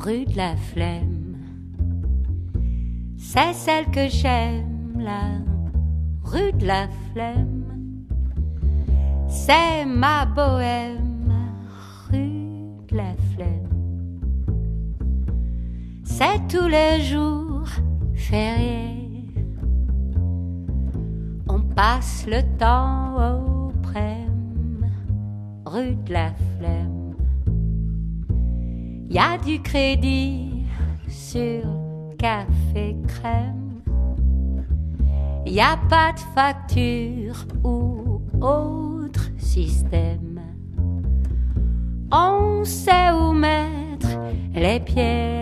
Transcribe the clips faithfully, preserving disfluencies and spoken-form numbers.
rue de la Flemme. C'est celle que j'aime, la rue de la Flemme. C'est ma bohème, rue de la Flemme. C'est tous les jours fériés. On passe le temps au prème, rue de la Flemme. Y a du crédit sur café crème. Y a pas de facture ou autre système. On sait où mettre les pieds.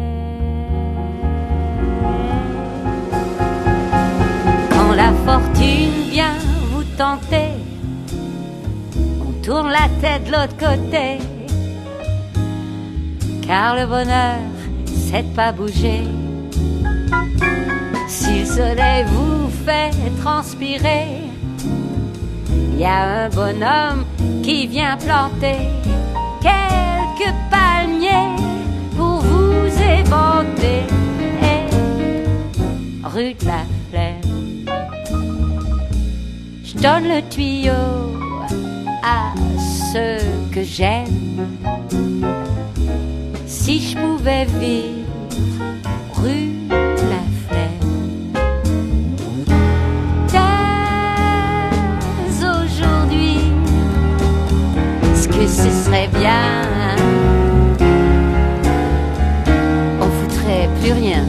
Quand la fortune vient vous tenter, on tourne la tête de l'autre côté. Car le bonheur, c'est de pas bouger. Si le soleil vous fait transpirer, y a un bonhomme qui vient planter quelques palmiers pour vous éventer. Rue de la Flemme, je donne le tuyau à ceux que j'aime. Si je pouvais vivre rue de la Flemme, dès aujourd'hui, ce que ce serait bien, on foutrait plus rien.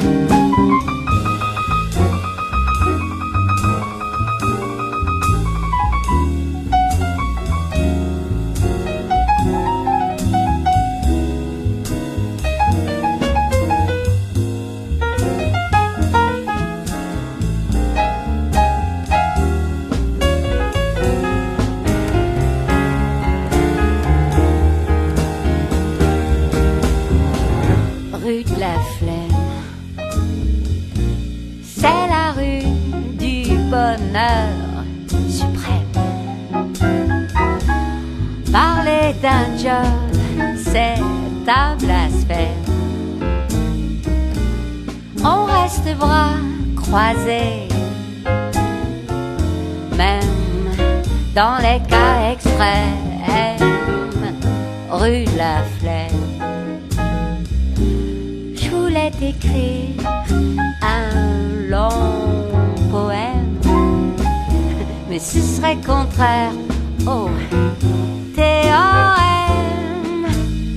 Rue de la Flemme, c'est la rue du bonheur suprême. Parler d'un job, c'est un blasphème. On reste bras croisés, même dans les cas extrêmes. Rue de la Flemme, je voulais t'écrire un long poème, mais ce serait contraire au théorème.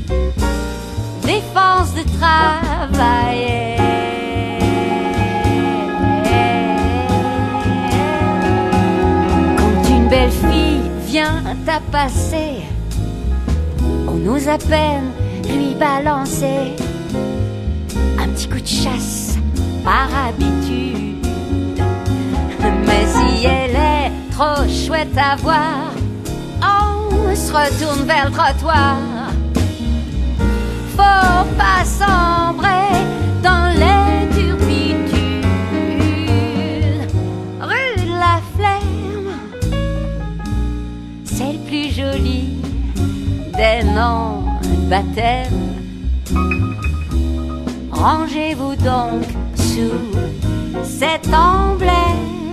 Défense de travailler. Quand une belle fille vient à passer, on nous à peine lui balancer un petit coup de chasse par habitude. Mais si elle est trop chouette à voir, on se retourne vers le trottoir. Faut pas sombrer dans les turpitudes. Rue de la Flemme, c'est le plus joli des noms de baptême. Rangez-vous donc sous cet emblème.